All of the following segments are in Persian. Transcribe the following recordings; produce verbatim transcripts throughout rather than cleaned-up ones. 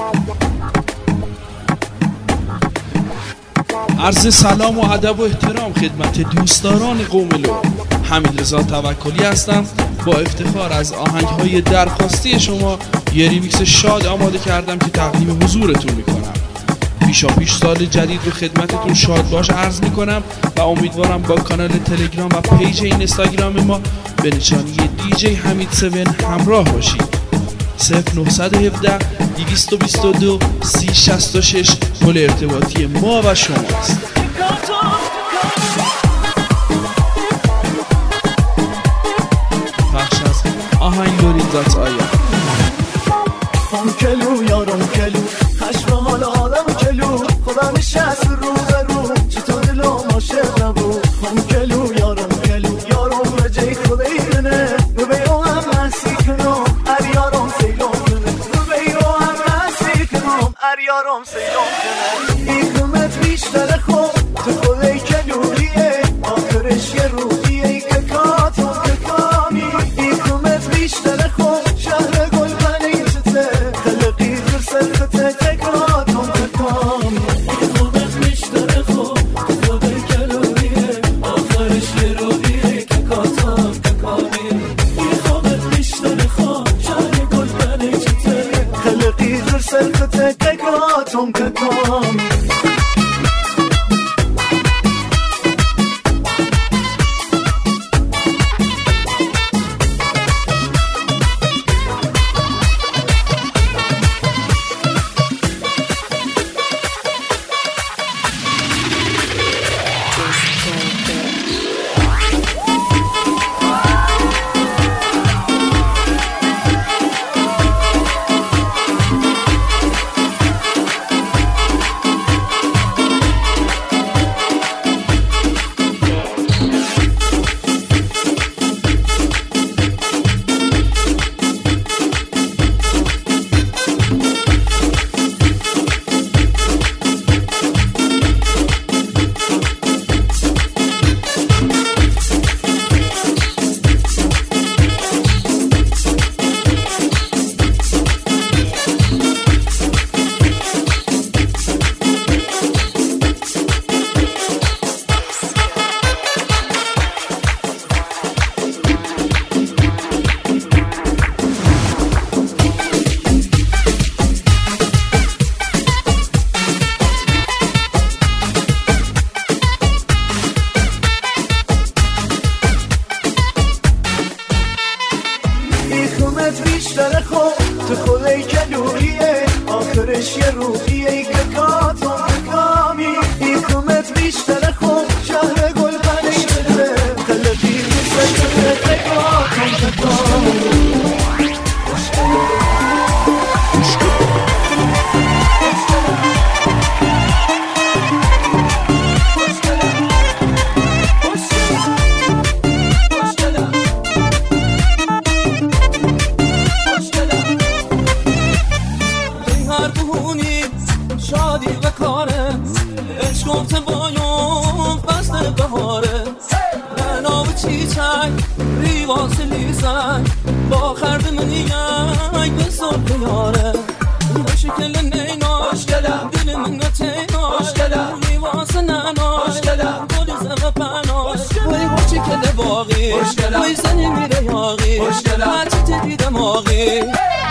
عرض سلام و ادب و احترام خدمت دوستداران قوم لو. حمیدرضا توکلی هستم. با افتخار از آهنگ‌های درخواستی شما یه ریمیکس شاد آماده کردم که تقدیم حضورتون میکنم. پیشا پیش سال جدید رو خدمتتون شاد باش عرض میکنم و امیدوارم با کانال تلگرام و پیج اینستاگرام ما به نشانی دی جی حمید هفت همراه باشید. صفر نه یک هفت دویست و بیست و دو سی شصت و شش پل ارتباطی ما و شماست. پخش از آهنگ لورین دات آیا هم کلو یارم کلو خشم حال آدم کلو خدا نشست رو به رو چطور دلو عاشق نبود. هم کلو یارم کلو یارم رجای خدای منه رو به او هم نسی کنم ار یارم سیلون کنه رو به او هم نسی کنم ار یارم سیلون کنه. این قیمت بیشتر خوب تو خدای کلوریه آخرش یه روحیه که کاتون که کامی. این قیمت بیشتر خوب شهر گل بنی چته خلقی در سرخته تکاتون که کامی. این قیمت بیشتر خوب تو خدای کلوریه آخرش یه روحیه که کاتون که کامی. این قیمت بیشتر خوب شهر گل بنی چته خلقی در سرخته تکاتون که کامی. بیشتر خوب تو خدای کلوریه آخرش یه روحیه که کاتون کامی. این قیمت بیشتر خوب شهر گل بنی شده خلقی بسکته کاتون کامی. با خرد منی یای به صبح یاره مشکل نینا دل من نتینا میواسه نانا گل زم پانا وای مشکل باقی وای زنی میره یاقی هرچی تدی دماغی.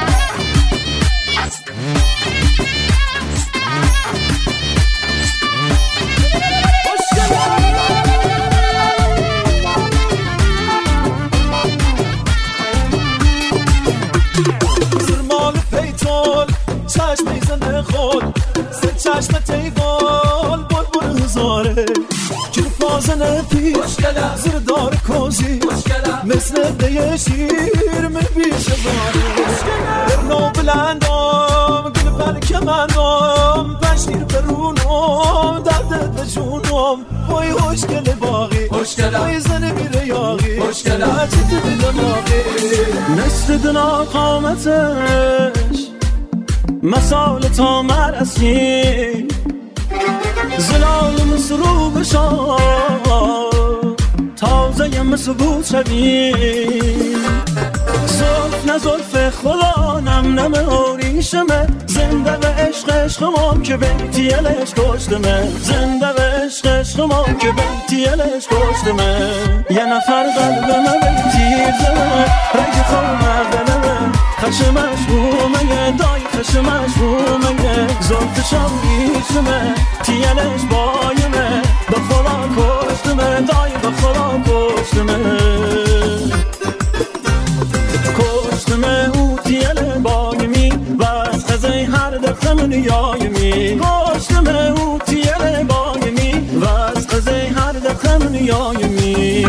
چشم میزنه خود سه چشم تیوال بل بل هزاره که پازنه پیش زیر دار کوزی مثل دیه شیر من بیشه باره برنو بلندم گل بلکه مندم پشتیر برونم دردت به جونم وای خوشگل باقی وای زنه میره یاقی هرچی تو دماغی مثل دنا قامتش مسال تا مرسی زلال مسرو بشار تازه مسبوط شدی زلف نزلف خدا نم نم اوری ایشمه زنده و عشق عشقم که بیتی الش کشتمه زنده و عشق عشقم که بیتی الش کشتمه یه نفر قلبمه بیتی زمه رنگ خواه مردنمه خشمش بومه دای خشمش بومه زلفشم ایشمه تیلش بایمه به خدا کشتمه دای به خدا کشتمه کشتمه او تیل بایمی و از خزه هر دختم نیایمی کشتمه او تیل بایمی و از خزه هر دختم نیایمی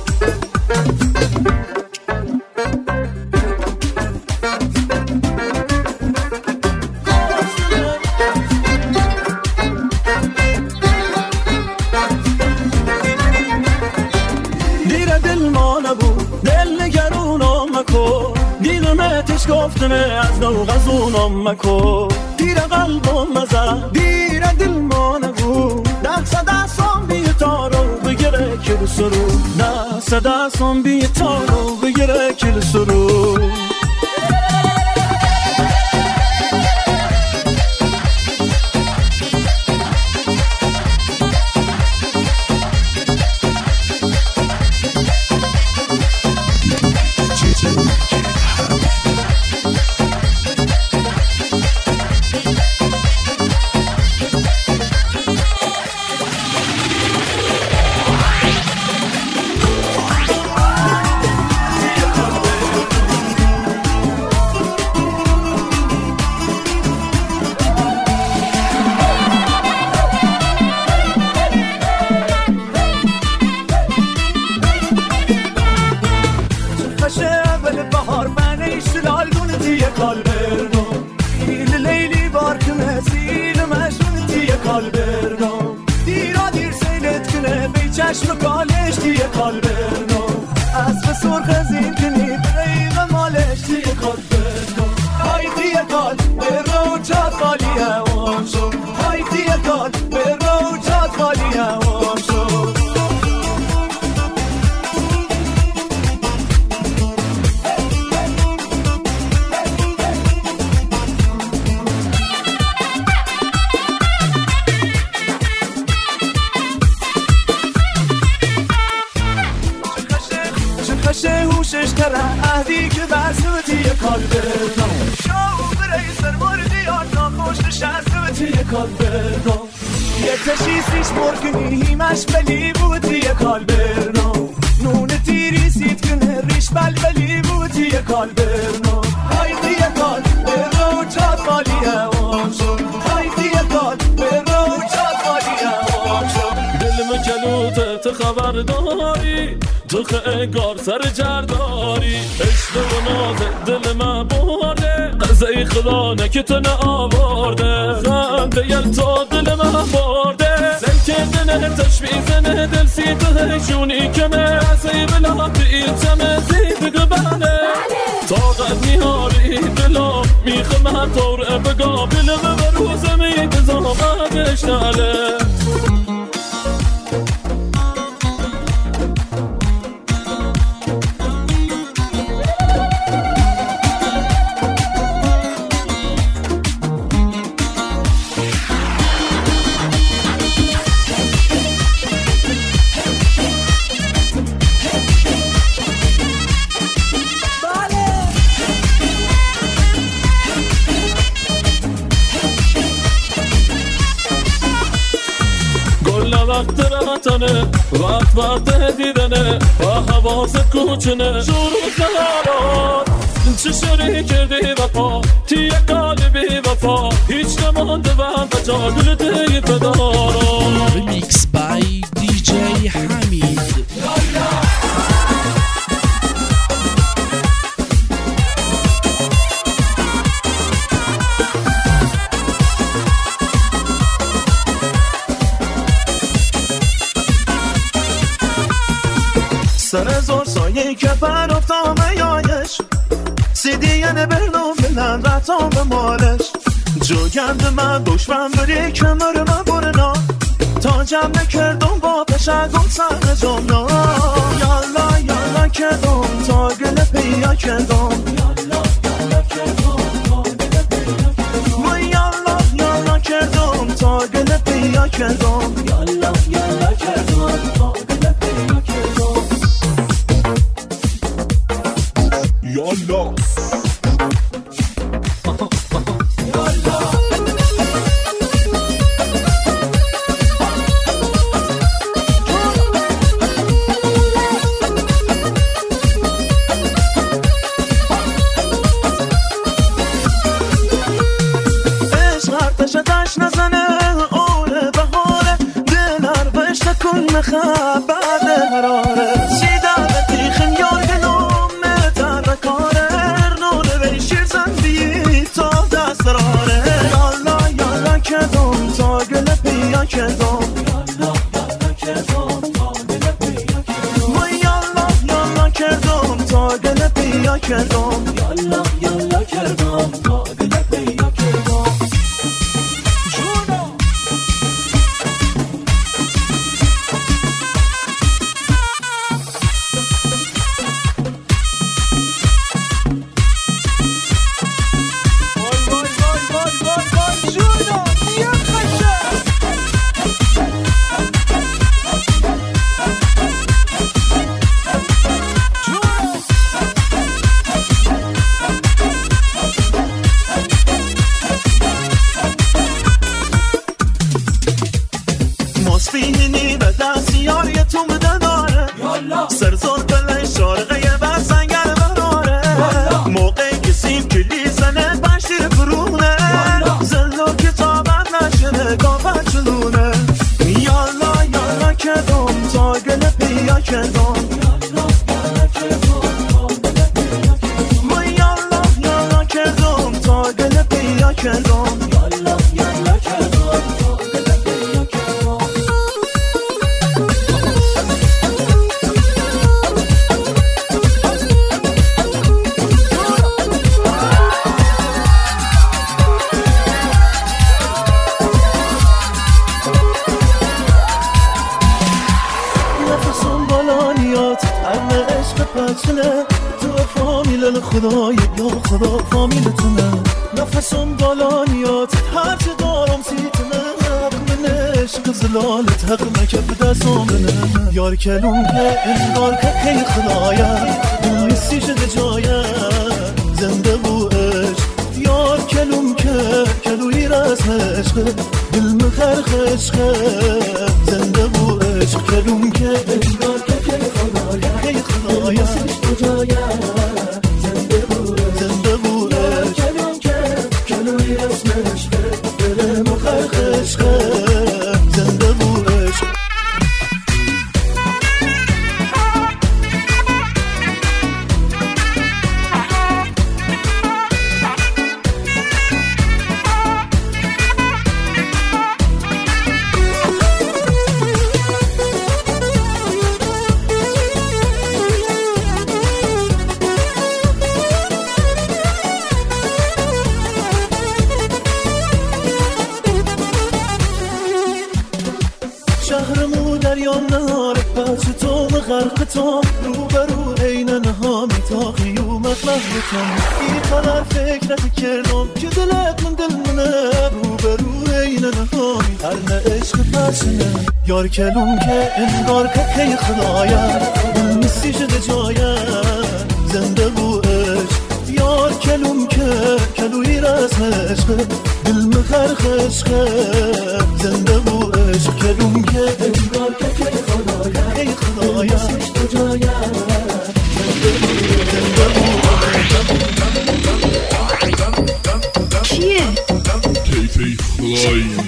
گفتمه از نو غزونم مکو دیر قلبم مزه دیر دل ما نگو دست دستم بی تارو بگیره کل سرو دست دستم بی تارو بگیره کل سرو چشم کالش دیه کالبرنو اسب سرخ زین کنی دقیقه مالش دیه کالبرنو های دیه کال به رو چاد خالی هوام شو های دیه کال به رو چاد خالی هوام شو هوشش کرده اهدی که برسوتی کال بردم شاو برای سرموردی آتا خوش نشستوتی کال بردم یه تشیسیش مرکنی هیمش بلی بودی کال بردم نون تیری سید کنه ریش بل بلی بودی کال بردم های دیگه کال برو چاد خالی هوام شد های دیگه کال برو چاد خالی هوام شد دلم کلوته تو خبر داری تو خیگار سر جرداری عشق و نازه دل من برده قضایی خدا نکتونه آورده خنده یل تا دل من برده زن کردنه تشویزنه دل سی تو هشونی کمه عزی بلا بیتمه زید گبنه طاقت میاری دلا میخمه طور بگا بلمه و روزه میدزامدش ناله وقت راتنه وقت وقت دیدنه و حواست کوچنه شروع زهرات چه شری کردی وفا تی قلبی وفا هیچ نمانده و هم بجا دل دی فدارا ریمیکس بای دی جی حمید سر زور سایه که پر افتامه یایش سیدیه برنو بلن رتام به مالش جوگند من دشمن بری کمر من برنا تا جمع نکردم با پشگم سر جمنا یالا یالا کردم تا گل پیا کردم یالا یالا کردم تا گل پیا کردم یالا یالا کردم تا دل پیدا کردم یالا بعد حراره سیدا بتیخم یارگنم متر کاره نونه بیشیر زندی تا دست راره یالا یالا کردم تا گل پیا کردم یالا یالا کردم تا گل پیا کردم و یالا یالا کردم تا گل پیا کردم یالا یالا کردم تا گل پیا کردم خدای یا خدا فامیلتونه نفسم بالانیات هرچه دارم سیتنه من عشق زلالت حق مکف دستم بنه یار کلون که انگار که خیلی خدایا نیستی شده جایا زنده بو عشق یار کلون که کلوی رسم عشق دل مخرخ عشق زنده بو عشق کلون که انگار که خیلی خدایا خیلی خدایا نیستی شده جایا این قدر فکر نکردم که دلت من دل منه رو به رو این نهامی هر نه عشق پسنه یار کلون که انگار که خیلی خدایا دل نیستی شده جایا زنده بو عشق یار کلون که کلوی رسم عشق دل مخرخ عشق زنده بو عشق کلون که انگار که خیلی خدایا خیلی خدایا نیستی شده جایا چیه؟ تیپی فلایم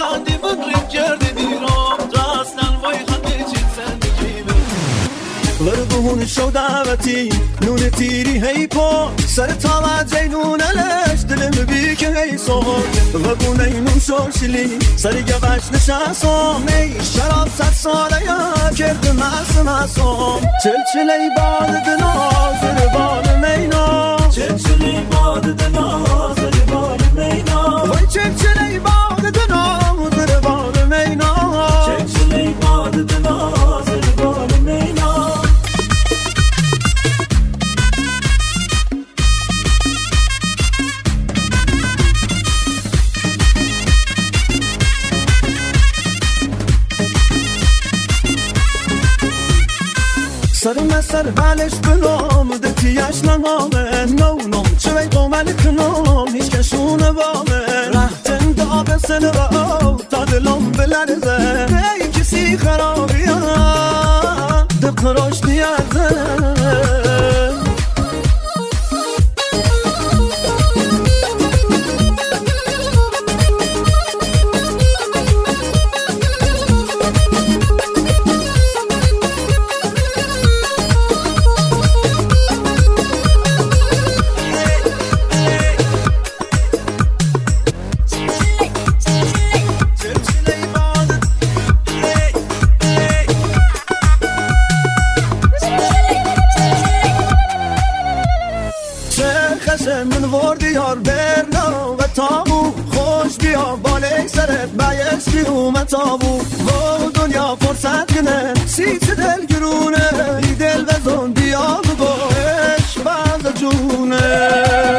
خندی من ریم کرده دیرام راستن وای خنده چید زندگیمه وربهون شو دعوتی نون تیری هی پا سر توجه نون لش دلم بی که هی سوال و بونه نون شوشلی سر گوش نشستم ای شراب ست ساله یا کرده مست مستم چلچلی باد دنا زر بال مینا چلچلی باد دنا زر بال مینا وای چلچلی باد دنا زر بال مینا چلچلی باد دنا زر بال مینا سر مسر بالش بلام دتیاش نمامه نونم چوی قومل کنم هیچ کشونه بامه رهتن داغ سنه با تا دلم بلرزه به کسی خرابی ها دقراش نیازه من وردی یار برنا و تابو خوش بیا بالای سرت بیش بیوم تابو و دنیا فرصت کنه سیت دل گرونه ای دل وزن بیا بگوش بعد جونه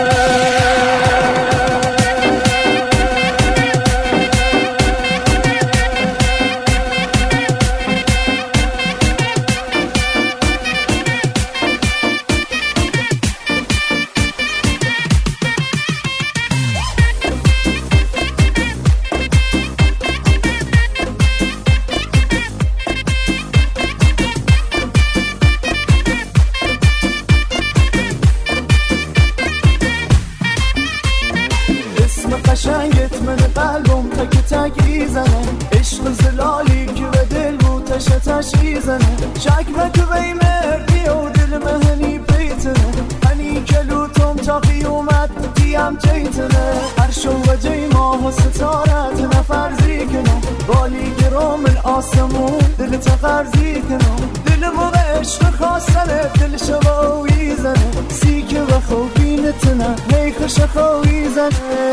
قشنگت من قلبم تک تک ایزنه عشق زلالی که به دل بود تش تش ایزنه شک بکو بی مردی و دل مهنی بیتنه هنی کلوتم تا قیومت دیم جیتنه هر شو و جی ماه و ستارت نفرزی کنم بالی گرام الاسمون دل تقرزی کنم دل مو عشق خواستنه دل شبا و ایزنه سی که و خوبینتنه هی خوش خویزنه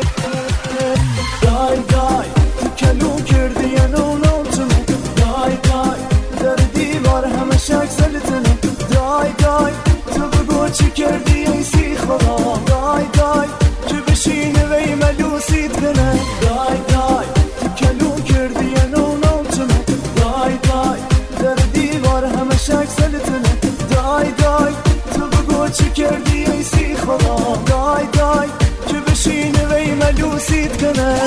دای دای تو کلو کردی یا نونوتونه دای دای در دیوار همه شک سلتنه دای دای تو بگو چی کردی ای سیخ بابا دای دای که بشینه وی ملوسیت کنه دای دای تو کلو کردی یا نونوتونه دای دای در دیوار همه شک سلتنه دای دای تو بگو چی کردی ای سیخ بابا دای دای که بشینه وی ملوسیت کنه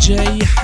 جای